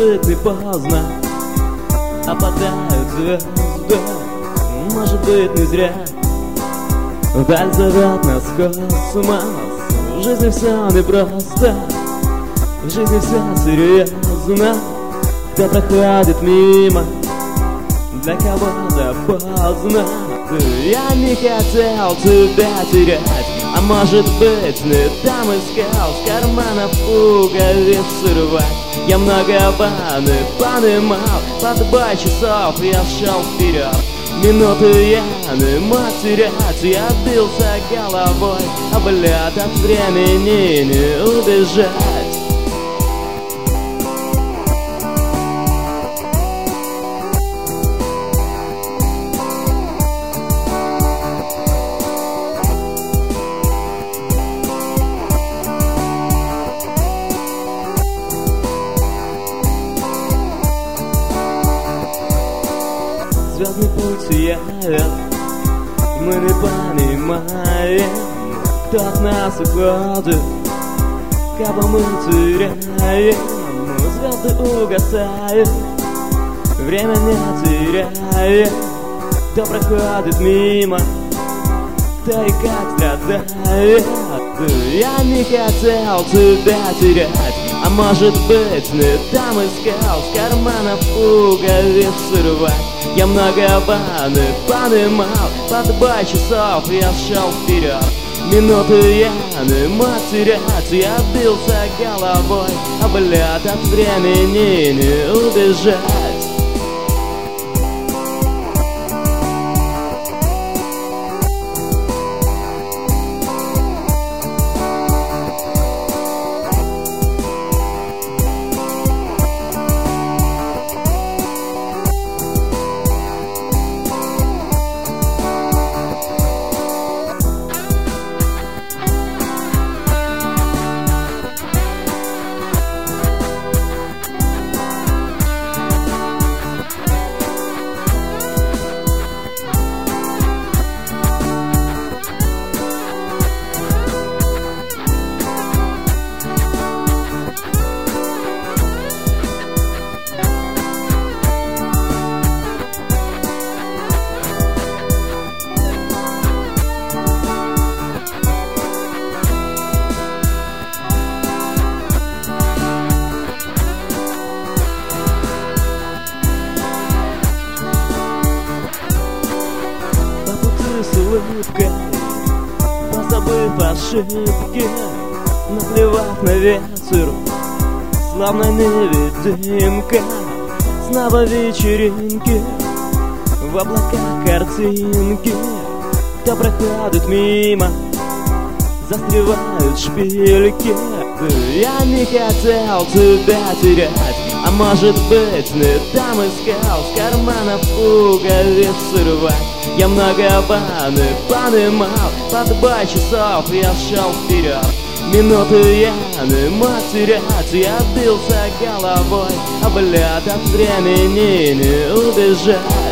быть не поздно, опадают звезды. Может быть не зря вдаль зовет нас космос. В жизни все непросто, в жизни все серьезно. Кто проходит мимо, для кого-то поздно. Я не хотел тебя терять, а может быть не там искал. С карманов пуговицы рвать. Я много ванны понимал, по 2 часов я шел вперед. Минуты я не мог терять, я бился головой об лед, от времени не убежать. Звездный путь сияет, мы не понимаем, кто от нас уходит, кого мы теряем. Звезды угасают, время не теряет. Кто проходит мимо, кто и как страдает. Я не хотел тебя терять, а может быть не там искал. С карманов пуговицы рвать. Я много ванны понимал, по 2 часов я шел вперед. Минуты я не мог терять, я бился головой об лед, от времени не убежать. С улыбкой, позабыв ошибки, наплевав на ветер, словно невидимка. Снова вечеринки, в облаках картинки. Кто проходит мимо, застревают шпильки. Я не хотел тебя терять, а может быть не там искал. С карманов пуговицы рвать. Я много ванны понимал, по 2 часов я шел вперед. Минуты я не мог терять, я бился головой об лед, от времени не убежать.